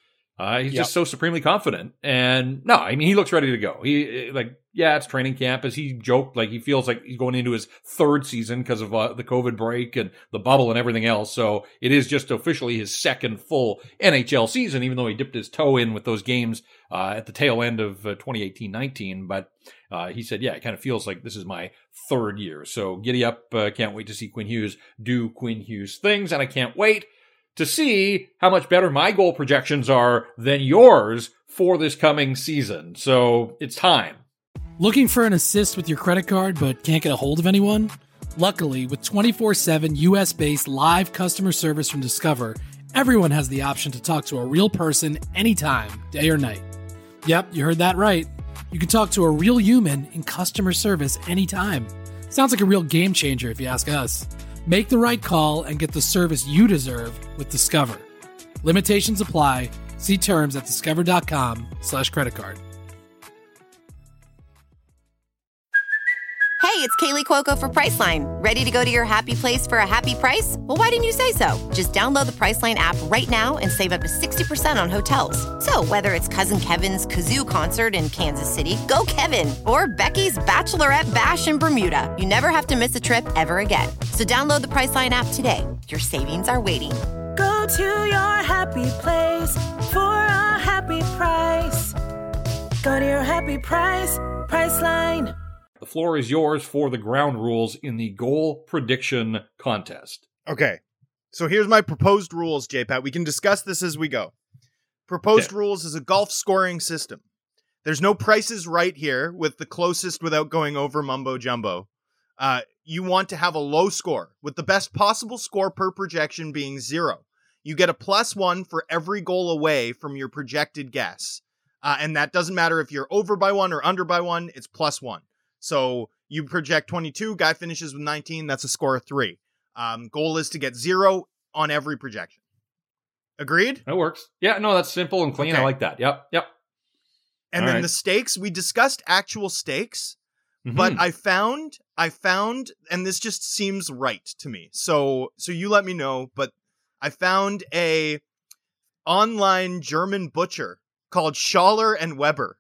uh, he's yep. just so supremely confident. And no, I mean, he looks ready to go. He, like, yeah, it's training camp. As he joked, like, he feels like he's going into his third season because of uh, the COVID break and the bubble and everything else. So it is just officially his second full N H L season, even though he dipped his toe in with those games uh, at the tail end of uh, twenty eighteen nineteen. But uh, he said, yeah, it kind of feels like this is my third year. So giddy up. Uh, can't wait to see Quinn Hughes do Quinn Hughes things. And I can't wait to see how much better my goal projections are than yours for this coming season. So it's time. Looking for an assist with your credit card but can't get a hold of anyone? Luckily, with twenty-four seven U S-based live customer service from Discover, everyone has the option to talk to a real person anytime, day or night. Yep, you heard that right. You can talk to a real human in customer service anytime. Sounds like a real game changer if you ask us. Make the right call and get the service you deserve with Discover. Limitations apply. See terms at discover.com slash credit card. Hey, it's Kaylee Cuoco for Priceline. Ready to go to your happy place for a happy price? Well, why didn't you say so? Just download the Priceline app right now and save up to sixty percent on hotels. So whether it's Cousin Kevin's Kazoo Concert in Kansas City, go Kevin, or Becky's Bachelorette Bash in Bermuda, you never have to miss a trip ever again. So download the Priceline app today. Your savings are waiting. Go to your happy place for a happy price. Go to your happy price, Priceline. The floor is yours for the ground rules in the goal prediction contest. Okay, so here's my proposed rules, J-Pat. We can discuss this as we go. Proposed okay. rules is a golf scoring system. There's no prices right here with the closest without going over mumbo jumbo. Uh, you want to have a low score with the best possible score per projection being zero. You get a plus one for every goal away from your projected guess. Uh, and that doesn't matter if you're over by one or under by one, it's plus one. So you project twenty-two, guy finishes with nineteen, that's a score of three. Um, goal is to get zero on every projection. Agreed? That works. Yeah, no, that's simple and clean. Okay. I like that. Yep, yep. And All then right. the stakes, we discussed actual stakes, mm-hmm. but I found, I found, and this just seems right to me. So, so you let me know, but I found a online German butcher called Schaller and Weber.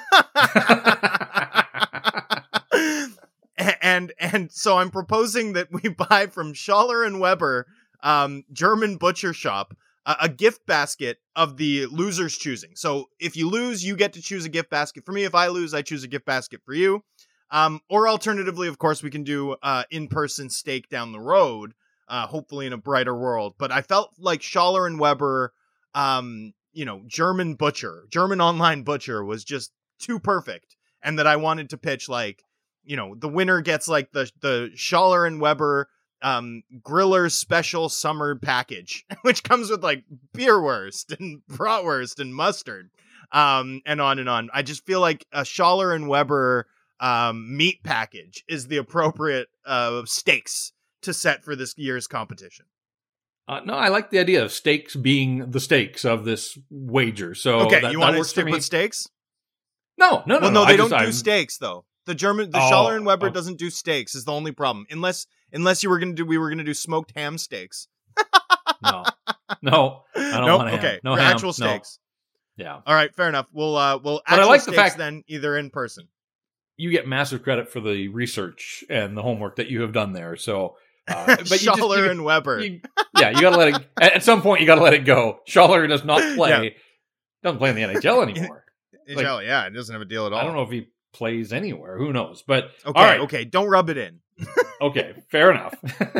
And and so I'm proposing that we buy from Schaller and Weber, um, German butcher shop, a, a gift basket of the loser's choosing. So if you lose, you get to choose a gift basket for me. If I lose, I choose a gift basket for you. Um, or alternatively, of course, we can do uh, in-person stake down the road, uh, hopefully in a brighter world. But I felt like Schaller and Weber, um, you know, German butcher, German online butcher was just too perfect. And that I wanted to pitch like, you know, the winner gets like the, the Schaller and Weber um, Griller's special summer package, which comes with like beerwurst and bratwurst and mustard, um, and on and on. I just feel like a Schaller and Weber um, meat package is the appropriate uh, stakes to set for this year's competition. Uh, no, I like the idea of stakes being the stakes of this wager. So okay, that, you want that to works stick for me. with stakes? No, no, no. Well, no, no, they I don't just, do I'm- stakes though. The German, the Oh, Schaller and Weber oh. doesn't do steaks. Is the only problem. Unless, unless you were gonna do, we were gonna do smoked ham steaks. No, no, I don't Nope, want ham. okay, No for ham. actual No. steaks. Yeah, All right, fair enough. We'll, uh, we'll But I actual like the steaks fact- then either in person. you get massive credit for the research and the homework that you have done there. So, uh, but you just, Schaller you, and Weber. you- yeah, you got to let it. At at some point, you got to let it go. Schaller does not play. Yeah. Doesn't play in the N H L anymore. like- Hell, yeah, it doesn't have a deal at all. I don't know if he plays anywhere. Who knows? But Okay, all right, okay, don't rub it in. okay, fair enough.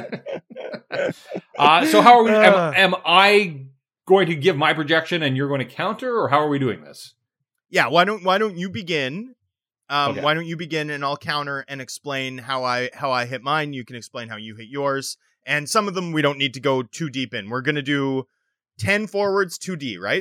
uh, so how are we? Uh. Am, am I going to give my projection and you're going to counter, or how are we doing this? Yeah, why don't why don't you begin? Um, Okay. Why don't you begin and I'll counter and explain how I how I hit mine. You can explain how you hit yours, and some of them we don't need to go too deep in. We're gonna do ten forwards, two D, right?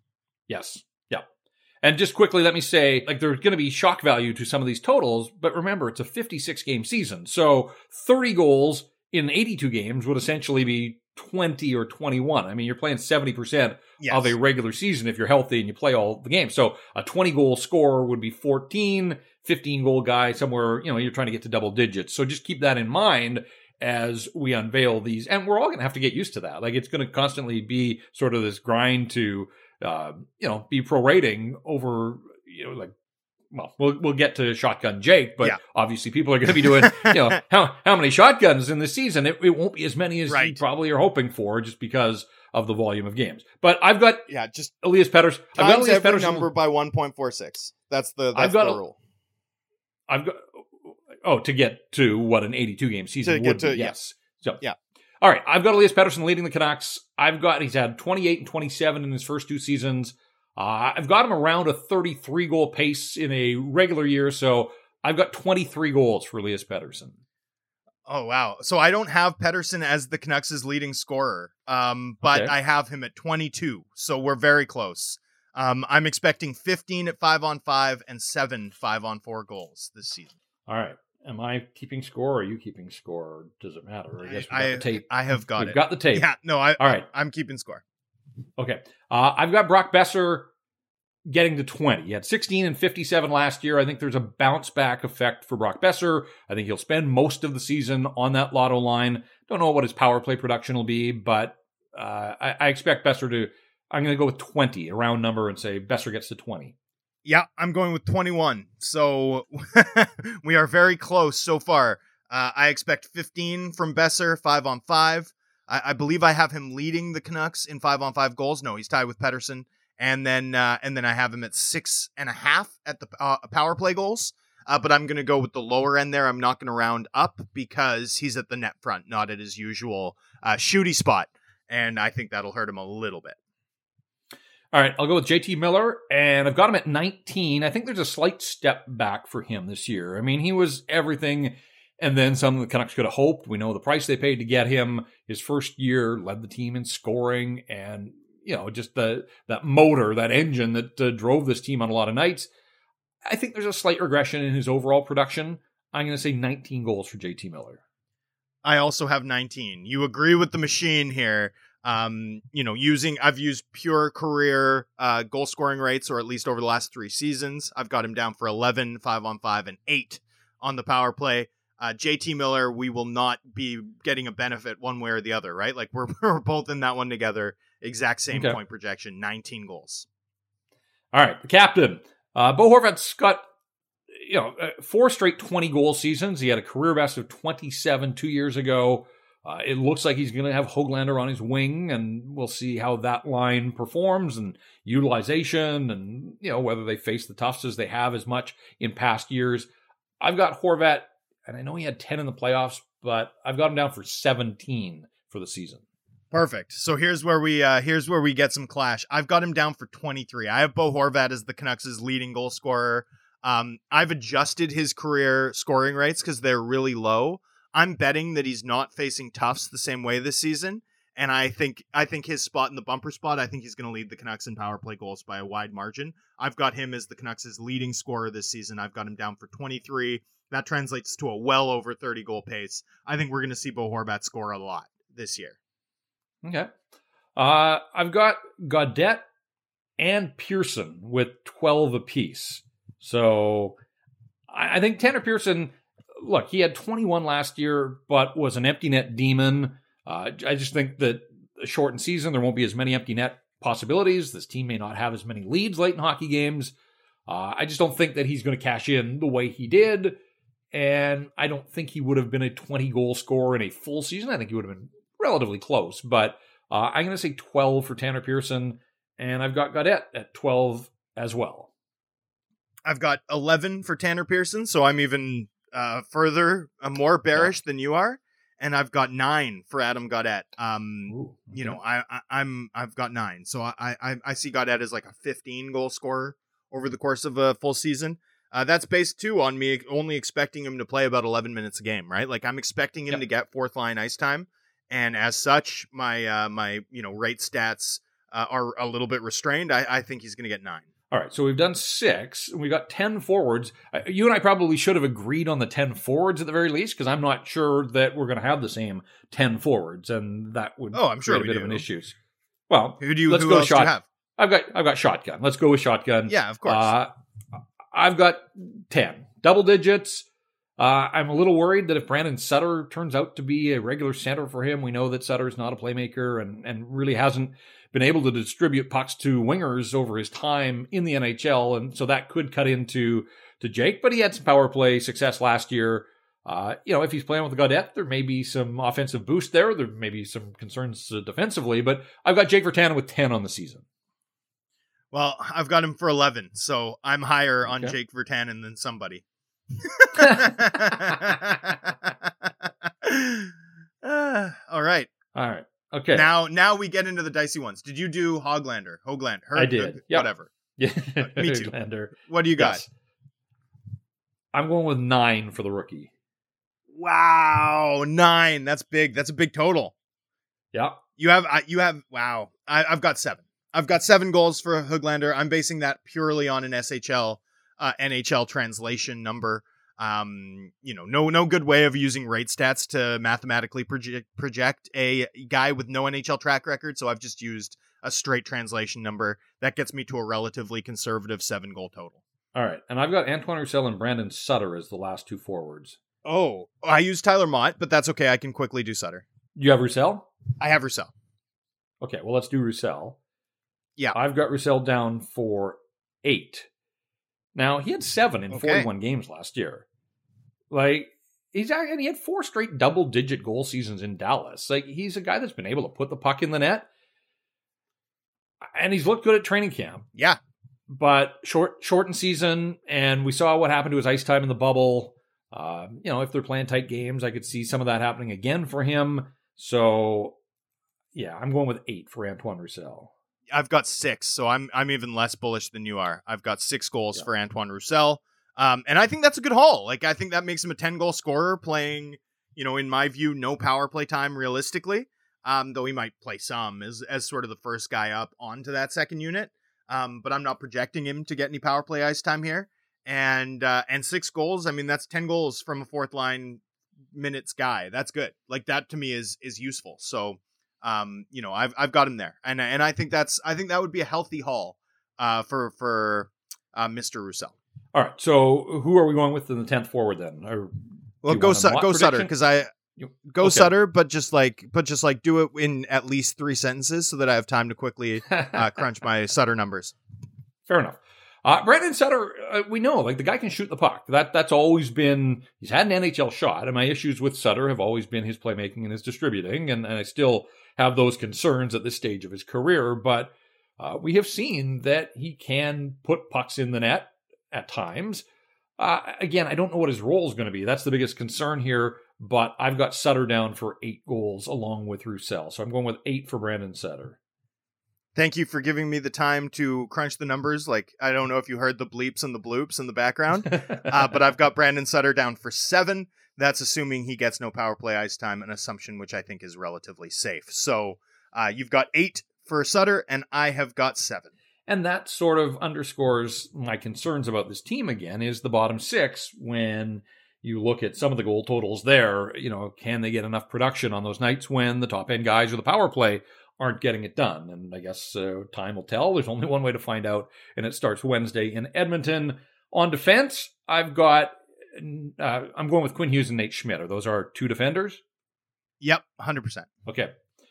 Yes. Yeah. And just quickly, let me say, like, there's going to be shock value to some of these totals, but remember, it's a fifty-six game season. So thirty goals in eighty-two games would essentially be twenty or twenty-one. I mean, you're playing seventy percent Yes. of a regular season if you're healthy and you play all the games. So a twenty goal scorer would be fourteen, fifteen goal guy, somewhere, you know, you're trying to get to double digits. So just keep that in mind as we unveil these. And we're all going to have to get used to that. Like, it's going to constantly be sort of this grind to, uh, you know, be prorating over, you know, like, well, we'll we'll get to Shotgun Jake, but Yeah. obviously people are going to be doing, you know, how how many shotguns in this season? It, it won't be as many as you Right. probably are hoping for, just because of the volume of games. But I've got Yeah, just Elias Pettersson. I've got times Elias every Pettersson. number by one point four six. That's the that's I've got the a- rule. I've got oh to get to what an eighty-two game season To get would to- be. yeah. Yes. So Yeah. All right, I've got Elias Pettersson leading the Canucks. I've got he's had twenty-eight and twenty-seven in his first two seasons. Uh, I've got him around a thirty-three goal pace in a regular year, so I've got twenty-three goals for Elias Pettersson. Oh wow! So I don't have Pettersson as the Canucks' leading scorer, um, but Okay. I have him at twenty-two. So we're very close. Um, I'm expecting fifteen at five on five and seven five on four goals this season. All right. Am I keeping score or are you keeping score? Or does it matter? I guess we've got I, the tape. I have got We've it. got the tape. Yeah, no, I, All right. I'm keeping score. Okay. Uh, I've got Brock Besser getting to twenty. He had sixteen and fifty-seven last year. I think there's a bounce back effect for Brock Besser. I think he'll spend most of the season on that lotto line. Don't know what his power play production will be, but uh, I, I expect Besser to, I'm going to go with twenty, a round number, and say Besser gets to twenty. Yeah, I'm going with twenty-one. So we are very close so far. Uh, I expect fifteen from Besser, five on five. I, I believe I have him leading the Canucks in five on five goals. No, he's tied with Pettersson. And then uh, and then I have him at six and a half at the uh, power play goals. Uh, but I'm going to go with the lower end there. I'm not going to round up because he's at the net front, not at his usual uh, shooty spot. And I think that'll hurt him a little bit. All right, I'll go with J T Miller, and I've got him at nineteen. I think there's a slight step back for him this year. I mean, he was everything, and then some of the Canucks could have hoped. We know the price they paid to get him. His first year led the team in scoring, and you know, just the that motor, that engine that uh, drove this team on a lot of nights. I think there's a slight regression in his overall production. I'm going to say nineteen goals for J T Miller. I also have nineteen. You agree with the machine here. Um, you know, using, I've used pure career uh, goal scoring rates, or at least over the last three seasons. I've got him down for eleven, five on five, and eight on the power play. Uh, J T Miller, we will not be getting a benefit one way or the other, right? Like we're, we're both in that one together. Exact same Okay. point projection, nineteen goals. All right, the captain, uh, Bo Horvat's got, you know, uh, four straight twenty goal seasons. He had a career best of twenty-seven two years ago. Uh, it looks like he's going to have Höglander on his wing, and we'll see how that line performs and utilization and, you know, whether they face the Tufts as they have as much in past years. I've got Horvat, and I know he had ten in the playoffs, but I've got him down for seventeen for the season. Perfect. So here's where we uh, here's where we get some clash. I've got him down for twenty-three. I have Bo Horvat as the Canucks' leading goal scorer. Um, I've adjusted his career scoring rates because they're really low. I'm betting that he's not facing Tufts the same way this season, and I think I think his spot in the bumper spot, I think he's going to lead the Canucks in power play goals by a wide margin. I've got him as the Canucks' leading scorer this season. I've got him down for twenty-three. That translates to a well over thirty goal pace. I think we're going to see Bo Horvat score a lot this year. Okay. Uh, I've got Gaudette and Pearson with twelve apiece. So I, I think Tanner Pearson, look, he had twenty-one last year, but was an empty net demon. Uh, I just think that a shortened season, there won't be as many empty net possibilities. This team may not have as many leads late in hockey games. Uh, I just don't think that he's going to cash in the way he did. And I don't think he would have been a twenty-goal scorer in a full season. I think he would have been relatively close. But uh, I'm going to say twelve for Tanner Pearson. And I've got Gaudette at twelve as well. I've got eleven for Tanner Pearson, so I'm even uh, further, uh, more bearish yeah. than you are. And I've got nine for Adam Gaudette. Um, Ooh, okay. You know, I, I, I'm I've got nine, so I, I I see Gaudette as like a fifteen goal scorer over the course of a full season. Uh, that's based too on me only expecting him to play about eleven minutes a game, right? Like I'm expecting him yep. to get fourth line ice time, and as such, my uh, my you know rate stats uh, are a little bit restrained. I, I think he's going to get nine. All right, so we've done six. We got ten forwards. You and I probably should have agreed on the ten forwards at the very least, because I'm not sure that we're going to have the same ten forwards, and that would oh, I'm sure create a bit do. of an issue. Well, who do you? Let's who go else shot. do you have? I've got I've got shotgun. Let's go with shotgun. Yeah, of course. Uh, I've got ten double digits. Uh, I'm a little worried that if Brandon Sutter turns out to be a regular center for him, we know that Sutter is not a playmaker and and really hasn't been able to distribute pucks to wingers over his time in the N H L, and so that could cut into to Jake. But he had some power play success last year. Uh, you know, if he's playing with Gaudette, there may be some offensive boost there. There may be some concerns uh, defensively, but I've got Jake Virtanen with ten on the season. Well, I've got him for eleven, so I'm higher on okay. Jake Virtanen than somebody. uh, all right. All right. Okay. Now, now we get into the dicey ones. Did you do Höglander? Höglander. Her, I did. Yep. Whatever. Yeah. Me too. Höglander. What do you got? Yes. I'm going with nine for the rookie. Wow, nine. That's big. That's a big total. Yeah. You have. Uh, you have. Wow. I, I've got seven. I've got seven goals for Höglander. I'm basing that purely on an S H L, uh, N H L translation number. Um, you know, no, no good way of using rate stats to mathematically project, project a guy with no N H L track record. So I've just used a straight translation number that gets me to a relatively conservative seven goal total. All right. And I've got Antoine Roussel and Brandon Sutter as the last two forwards. Oh, I used Tyler Mott, but that's okay. I can quickly do Sutter. You have Roussel? I have Roussel. Okay. Well, let's do Roussel. Yeah. I've got Roussel down for eight. Now, he had seven in okay. forty-one games last year. Like, he's and he had four straight double-digit goal seasons in Dallas. Like, he's a guy that's been able to put the puck in the net. And he's looked good at training camp. Yeah. But short, shortened season, and we saw what happened to his ice time in the bubble. Uh, you know, if they're playing tight games, I could see some of that happening again for him. So, yeah, I'm going with eight for Antoine Roussel. I've got six, so I'm I'm even less bullish than you are. I've got six goals yeah. for Antoine Roussel, um, and I think that's a good haul. Like I think that makes him a ten goal scorer, playing, you know, in my view, no power play time realistically. Um, though he might play some as as sort of the first guy up onto that second unit. Um, but I'm not projecting him to get any power play ice time here. And uh, and six goals. I mean, that's ten goals from a fourth line minutes guy. That's good. Like that to me is is useful. So. Um, you know, I've I've got him there, and and I think that's I think that would be a healthy haul, uh, for for uh, Mister Roussel. All right, so who are we going with in the tenth forward then? Or well, go Su- go Sutter because I go okay. Sutter, but just like but just like do it in at least three sentences so that I have time to quickly uh, crunch my Sutter numbers. Fair enough. Uh, Brandon Sutter, uh, we know, like the guy can shoot the puck. That That's always been, he's had an N H L shot. And my issues with Sutter have always been his playmaking and his distributing. And, and I still have those concerns at this stage of his career. But uh, we have seen that he can put pucks in the net at times. Uh, again, I don't know what his role is going to be. That's the biggest concern here. But I've got Sutter down for eight goals along with Roussel. So I'm going with eight for Brandon Sutter. Thank you for giving me the time to crunch the numbers. Like, I don't know if you heard the bleeps and the bloops in the background, uh, but I've got Brandon Sutter down for seven. That's assuming he gets no power play ice time, an assumption which I think is relatively safe. So uh, you've got eight for Sutter, and I have got seven. And that sort of underscores my concerns about this team again, is the bottom six. When you look at some of the goal totals there, you know, can they get enough production on those nights when the top end guys or the power play aren't getting it done? And I guess uh, time will tell. There's only one way to find out, and it starts Wednesday in Edmonton. On defense, I've got, uh, I'm going with Quinn Hughes and Nate Schmidt. Are those our two defenders? Yep, one hundred percent. Okay.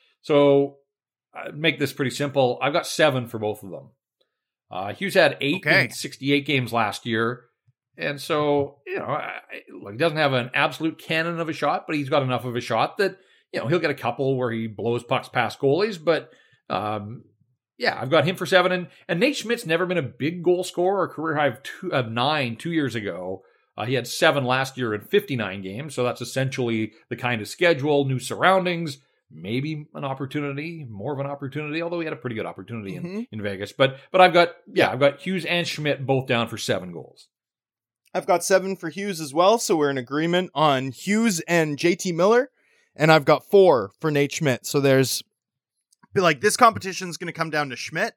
So uh, make this pretty simple. I've got seven for both of them. Uh, Hughes had eight okay. in sixty-eight games last year. And so, you know, I, like, he doesn't have an absolute cannon of a shot, but he's got enough of a shot that, you know, he'll get a couple where he blows pucks past goalies, but um, yeah, I've got him for seven. And, and Nate Schmidt's never been a big goal scorer, a career high of, two, of nine two years ago. Uh, he had seven last year in fifty-nine games, so that's essentially the kind of schedule, new surroundings, maybe an opportunity, more of an opportunity, although he had a pretty good opportunity mm-hmm. in, in Vegas. But but I've got, yeah, I've got Hughes and Schmidt both down for seven goals. I've got seven for Hughes as well, so we're in agreement on Hughes and J T Miller. And I've got four for Nate Schmidt. So there's, like, this competition is going to come down to Schmidt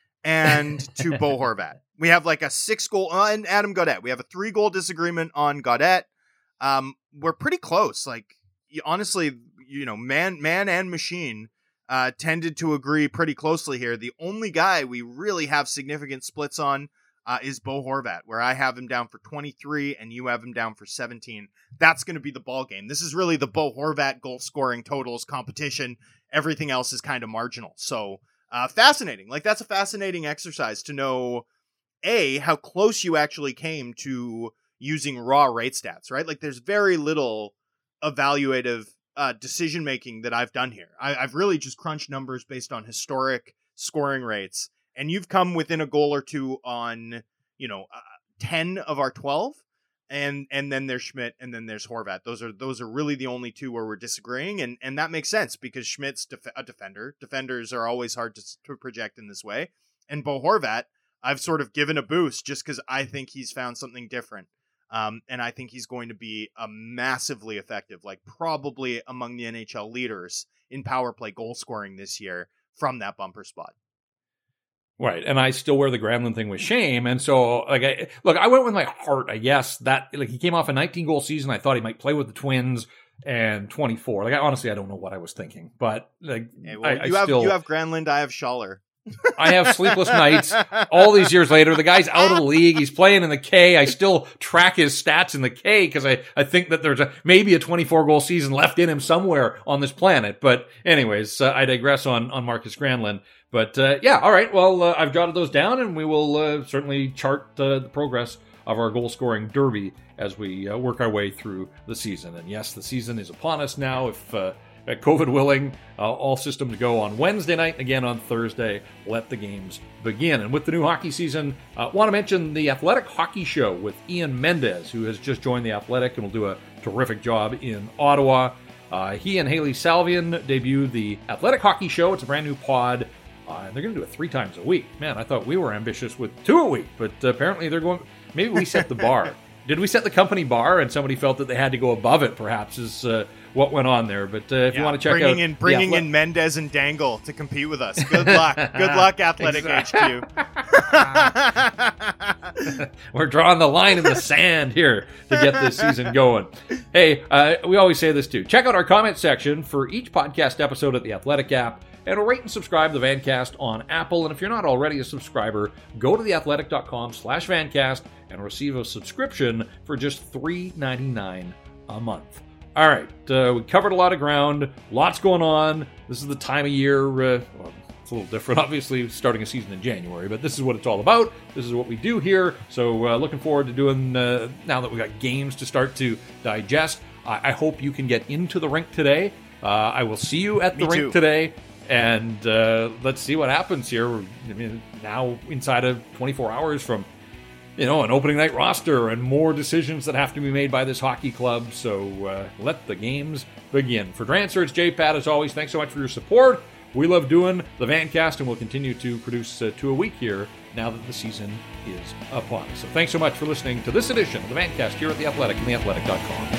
and to Bo Horvat. We have like a six goal, uh, and Adam Gaudette. We have a three goal disagreement on Gaudette. Um, we're pretty close. Like, honestly, you know, man, man and machine uh, tended to agree pretty closely here. The only guy we really have significant splits on Uh, is Bo Horvat, where I have him down for twenty-three and you have him down for seventeen. That's going to be the ball game. This is really the Bo Horvat goal scoring totals competition. Everything else is kind of marginal. So uh, fascinating. Like, that's a fascinating exercise to know, A, how close you actually came to using raw rate stats, right? Like, there's very little evaluative uh, decision making that I've done here. I- I've really just crunched numbers based on historic scoring rates. And you've come within a goal or two on, you know, uh, ten of our twelve, and and then there's Schmidt, and then there's Horvat. Those are those are really the only two where we're disagreeing, and and that makes sense because Schmidt's def- a defender. Defenders are always hard to, to project in this way, and Bo Horvat, I've sort of given a boost just because I think he's found something different, um, and I think he's going to be a massively effective, like probably among the N H L leaders in power play goal scoring this year from that bumper spot. Right, and I still wear the Granlund thing with shame, and so like, I, look, I went with my heart. I guess that like he came off a nineteen goal season. I thought he might play with the Twins, and twenty-four. Like, I honestly, I don't know what I was thinking, but like, hey, well, I, you I have still, you have Granlund, I have Schaller. I have sleepless nights all these years later. The guy's out of the league. He's playing in the K. I still track his stats in the K because I, I think that there's a maybe a twenty-four goal season left in him somewhere on this planet. But anyways, uh, I digress on on Marcus Granlund. But uh, yeah, all right. Well, uh, I've jotted those down, and we will uh, certainly chart uh, the progress of our goal scoring derby as we uh, work our way through the season. And yes, the season is upon us now. If uh, COVID willing, uh, all systems go on Wednesday night, and again on Thursday. Let the games begin. And with the new hockey season, I uh, want to mention the Athletic Hockey Show with Ian Mendez, who has just joined the Athletic and will do a terrific job in Ottawa. Uh, he and Haley Salvian debuted the Athletic Hockey Show. It's a brand new pod. Uh, and they're going to do it three times a week. Man, I thought we were ambitious with two a week, but uh, apparently they're going... Maybe we set the bar. Did we set the company bar and somebody felt that they had to go above it, perhaps, is uh, what went on there. But uh, if yeah, you want to check bringing out... In, bringing Athle- in Mendez and Dangle to compete with us. Good luck. Good luck, Athletic H Q. We're drawing the line in the sand here to get this season going. Hey, uh, we always say this too. Check out our comment section for each podcast episode at the Athletic app. And rate and subscribe to the Vancast on Apple. And if you're not already a subscriber, go to theathletic.com slash Vancast and receive a subscription for just three dollars and ninety-nine cents a month. All right, uh, we covered a lot of ground. Lots going on. This is the time of year, uh, well, It's a little different, obviously, starting a season in January, but this is what it's all about. This is what we do here. So uh, looking forward to doing, uh, now that we got games to start to digest. I, I hope you can get into the rink today. Uh, I will see you at the Me rink too. today. And uh, let's see what happens here. I mean, now inside of twenty-four hours from, you know, an opening night roster and more decisions that have to be made by this hockey club. So uh, let the games begin. For Drancer, it's J Pat as always. Thanks so much for your support. We love doing the Vancast, and we'll continue to produce uh, two a week here now that the season is upon us. So thanks so much for listening to this edition of the Vancast here at The Athletic and the athletic dot com.